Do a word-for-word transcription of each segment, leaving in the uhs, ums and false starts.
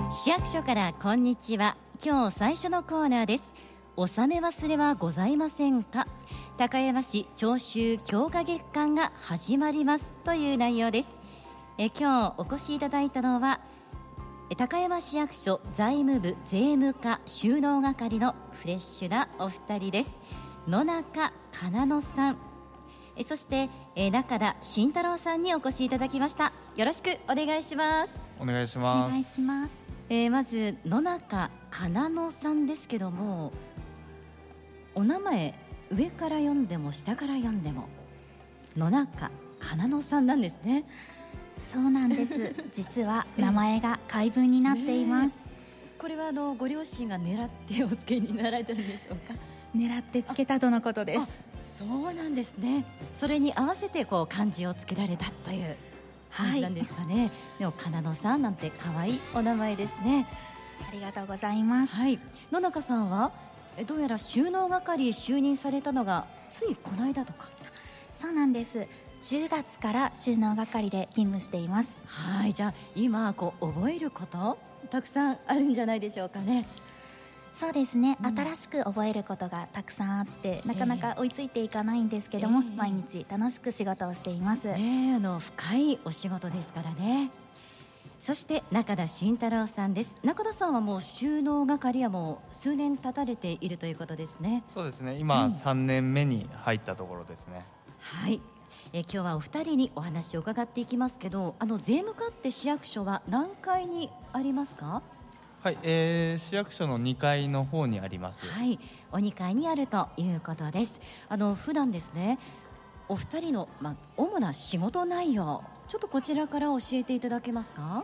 市役所からこんにちは。今日最初のコーナーです。納め忘れはございませんか。高山市徴収強化月間が始まりますという内容です。え今日お越しいただいたのは高山市役所財務部税務課収納係のフレッシュなお二人です。野中かなのさん、えそしてえ中田慎太郎さんにお越しいただきました。よろしくお願いします。 お願いします。 お願いします。 えー、まず野中かなのさんですけども、お名前上から読んでも下から読んでも野中かなのさんなんですね。 そうなんです実は名前が回文になっています、 ね、これはあのご両親が狙ってお付けになられたんでしょうか。 狙ってつけたとのことです。 そうなんですね。それに合わせてこう漢字をつけられたという感じなんですかね、はい、でもかなのさんなんて可愛いお名前ですね。 ありがとうございます、 はい、野中さんはどうやら収納係就任されたのがついこの間とか。 そうなんです。じゅうがつから収納係で勤務しています。 はい、じゃあ今こう覚えることたくさんあるんじゃないでしょうかね。 そうですね、 うん、 新しく覚えることがたくさんあってなかなか追いついていかないんですけども、えー、毎日楽しく仕事をしています、 ね、あの深いお仕事ですからね。そして中田慎太郎さんです。中田さんはもう収納係はもう数年経たれているということですね。 そうですね、今、うん、さんねんめに入ったところですね。 はい、え今日はお二人にお話を伺っていきますけど、あの税務課って市役所は何階にありますか。 はい、えー、市役所のにかいの方にあります。 はい、おにかいにあるということです。あの普段ですね、お二人の、まあ、主な仕事内容ちょっとこちらから教えていただけますか。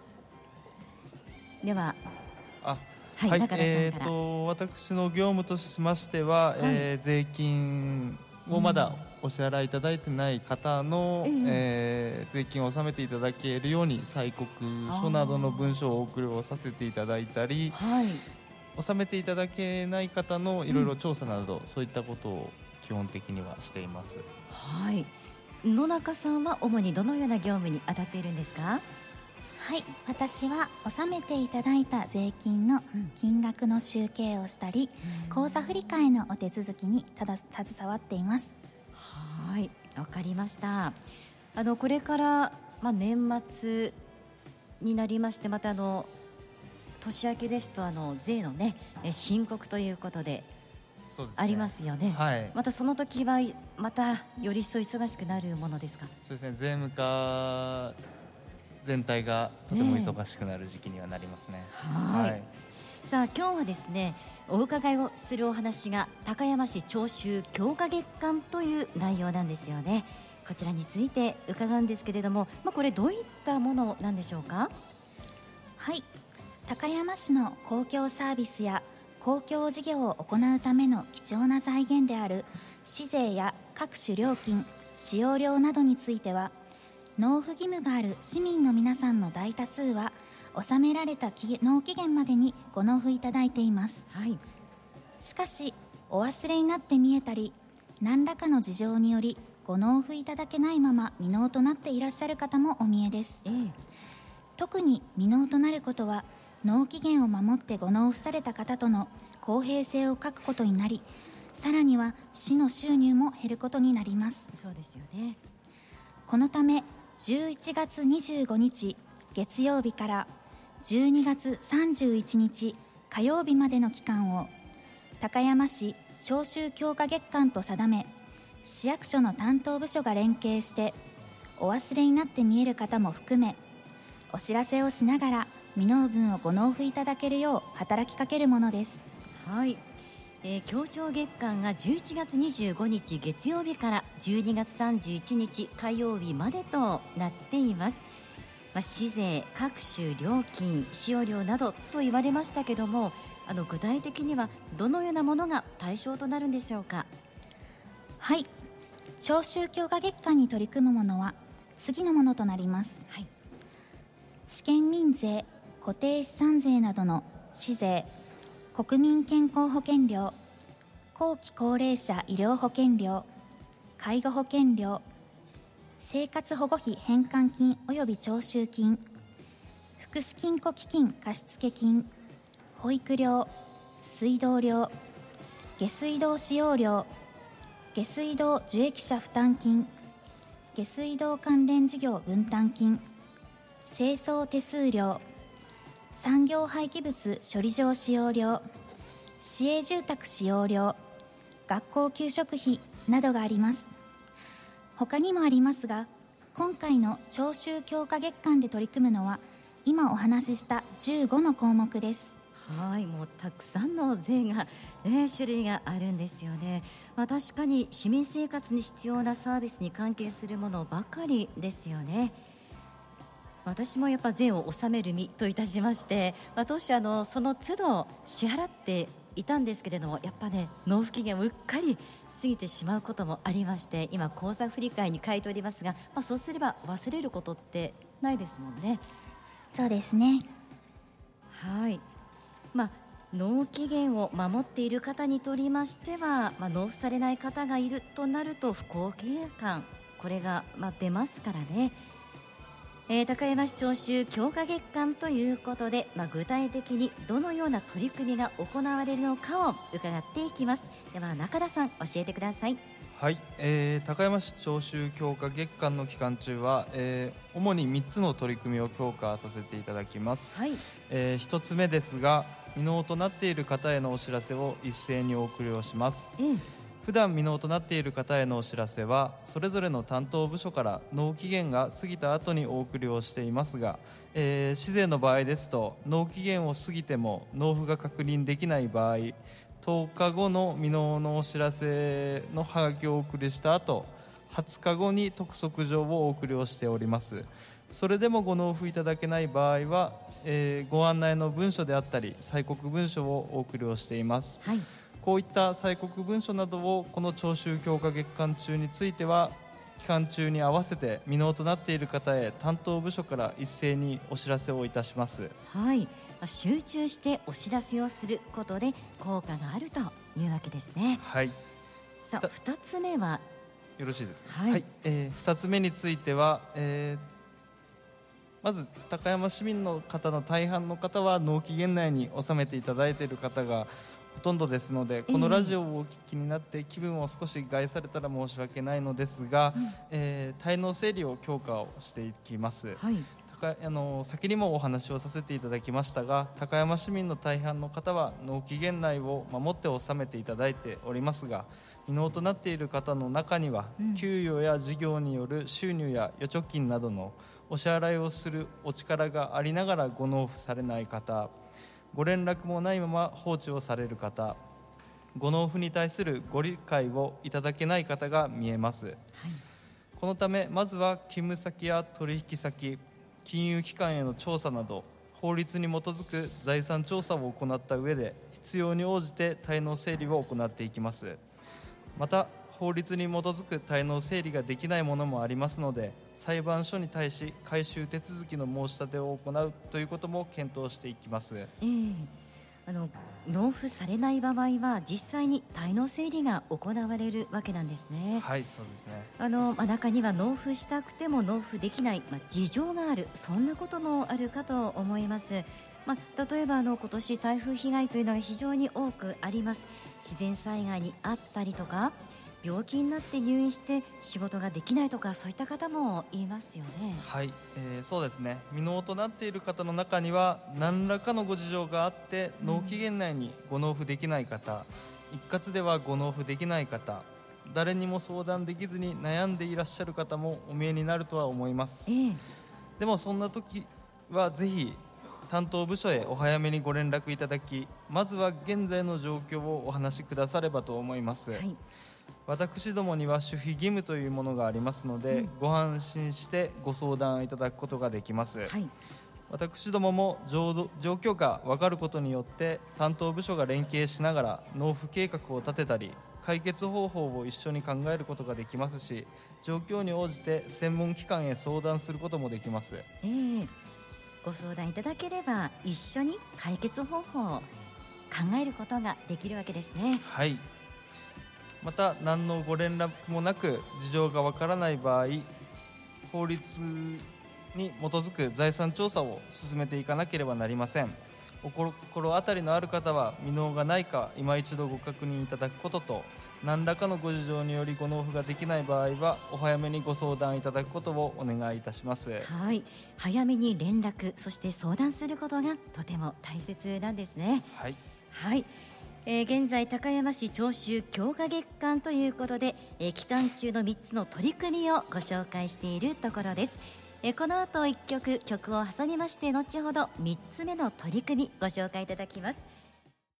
ではあ、 はい、 はい、 中田さんから。 えーと、私の業務としましては、はい、えー、税金をまだお支払いいただいてない方の、うん、えー、税金を納めていただけるように催告書などの文書をお送りをさせていただいたり、はい、納めていただけない方のいろいろ調査など、うん、そういったことを基本的にはしています。 はい、野中さんは主にどのような業務に当たっているんですか。 はい、私は納めていただいた税金の金額の集計をしたり、うん、口座振替のお手続きにただ携わっています。 はい、わかりました。あのこれから、まあ、年末になりまして、またあの年明けですとあの税のね申告ということでそうですね、 ありますよね、 はい、 またその時はまたより一層忙しくなるものですか。 そうですね、税務課全体がとても忙しくなる時期にはなりますね。 はい、はい、さあ今日はですね、お伺いをするお話が高山市徴収強化月間という内容なんですよね。こちらについて伺うんですけれども、まあ、これどういったものなんでしょうか。 はい、高山市の公共サービスや公共事業を行うための貴重な財源である市税や各種料金、使用料などについては納付義務がある市民の皆さんの大多数は納められた納期限までにご納付いただいています、はい、しかしお忘れになって見えたり何らかの事情によりご納付いただけないまま未納となっていらっしゃる方もお見えです、ええ、特に未納となることは納期限を守ってご納付された方との公平性を欠くことになり、さらには市の収入も減ることになります。 そうですよね。 このためじゅういちがつにじゅうごにち月曜日からじゅうにがつさんじゅういちにち火曜日までの期間を高山市徴収強化月間と定め、市役所の担当部署が連携してお忘れになって見える方も含めお知らせをしながら未納分をご納付いただけるよう働きかけるものです。 はい、えー、協調月間がじゅういちがつにじゅうごにち月曜日からじゅうにがつさんじゅういちにち火曜日までとなっています。まあ、市税、各種料金、使用料などと言われましたけども、あの具体的にはどのようなものが対象となるんでしょうか。 はい、徴収強化月間に取り組むものは次のものとなります、はい、試験民税、固定資産税などの市税、国民健康保険料、後期高齢者医療保険料、介護保険料、生活保護費返還金及び徴収金、 福祉金庫基金貸付金、保育料、水道料、下水道使用料、下水道受益者負担金、下水道関連事業分担金、清掃手数料、産業廃棄物処理場使用料、市営住宅使用料、学校給食費などがあります。他にもありますが、今回の徴収強化月間で取り組むのは今お話ししたじゅうごの項目です。 はい、もうたくさんの税が、ね、種類があるんですよね。まあ、確かに市民生活に必要なサービスに関係するものばかりですよね。私もやっぱ税を納める身といたしまして、まあ、当初あのその都度支払っていたんですけれども、やっぱね納付期限をうっかり過ぎてしまうこともありまして、今口座振替に書いておりますが、まあ、そうすれば忘れることってないですもんね。 そうですね。 はい、まあ、納期限を守っている方にとりましては、まあ、納付されない方がいるとなると不公平感、これがまあ出ますからね。えー、高山市徴収強化月間ということで、まあ、具体的にどのような取り組みが行われるのかを伺っていきます。では中田さん教えてください。 はい、えー、高山市徴収強化月間の期間中は、えー、主にみっつの取り組みを強化させていただきます。 はい、 えー、ひとつめですが、未納となっている方へのお知らせを一斉にお送りをします。 えー普段未納となっている方へのお知らせはそれぞれの担当部署から納期限が過ぎた後にお送りをしていますが、えー、市税の場合ですと納期限を過ぎても納付が確認できない場合、とおかごの未納のお知らせのハガキをお送りした後、はつかごに督促状をお送りをしております。それでもご納付いただけない場合は、えー、ご案内の文書であったり催告文書をお送りをしています。 はい、 こういった催告文書などをこの徴収強化月間中については期間中に合わせて未納となっている方へ担当部署から一斉にお知らせをいたします。 はい、集中してお知らせをすることで効果があるというわけですね。 はい、 さあふたつめはよろしいですか。 はい、 はい、えー、ふたつめについては、えー、まず高山市民の方の大半の方は納期限内に納めていただいている方がほとんどですので、このラジオをお聞きになって気分を少し害されたら申し訳ないのですが、うん、えー、滞納整理を強化をしていきます。はい、高あの先にもお話をさせていただきましたが、高山市民の大半の方は納期限内を守って納めていただいておりますが、未納となっている方の中には、うん、給与や事業による収入や預貯金などのお支払いをするお力がありながらご納付されない方、ご連絡もないまま放置をされる方、ご納付に対するご理解をいただけない方が見えます。はい、このためまずは勤務先や取引先、金融機関への調査など法律に基づく財産調査を行った上で必要に応じて滞納整理を行っていきます。また法律に基づく滞納整理ができないものもありますので、裁判所に対し回収手続きの申し立てを行うということも検討していきます。 えー、あの納付されない場合は実際に滞納整理が行われるわけなんですね。 はい、そうですね。 あの、まあ、中には納付したくても納付できない、まあ、事情がある、そんなこともあるかと思います。まあ、例えばあの今年台風被害というのが非常に多くあります。自然災害にあったりとか、病気になって入院して仕事ができないとか、そういった方もいますよね。 はい、えー、そうですね。未納となっている方の中には何らかのご事情があって納期限内にご納付できない方、うん、一括ではご納付できない方、誰にも相談できずに悩んでいらっしゃる方もお見えになるとは思います。えー、でもそんな時はぜひ担当部署へお早めにご連絡いただき、まずは現在の状況をお話しくださればと思います。はい、私どもには守秘義務というものがありますので、うん、ご安心してご相談いただくことができます。はい、私どもも状況が分かることによって担当部署が連携しながら納付計画を立てたり解決方法を一緒に考えることができますし、状況に応じて専門機関へ相談することもできます。 えー、ご相談いただければ一緒に解決方法を考えることができるわけですね。 はい、また何のご連絡もなく事情がわからない場合、法律に基づく財産調査を進めていかなければなりません。お心当たりのある方は未納がないか今一度ご確認いただくことと、何らかのご事情によりご納付ができない場合はお早めにご相談いただくことをお願いいたします。 はい、早めに連絡、そして相談することがとても大切なんですね。 はい、 はい、えー、現在高山市徴収強化月間ということで、えー、期間中のみっつの取り組みをご紹介しているところです。えー、この後いっきょく曲を挟みまして、後ほどみっつめの取り組みご紹介いただきます。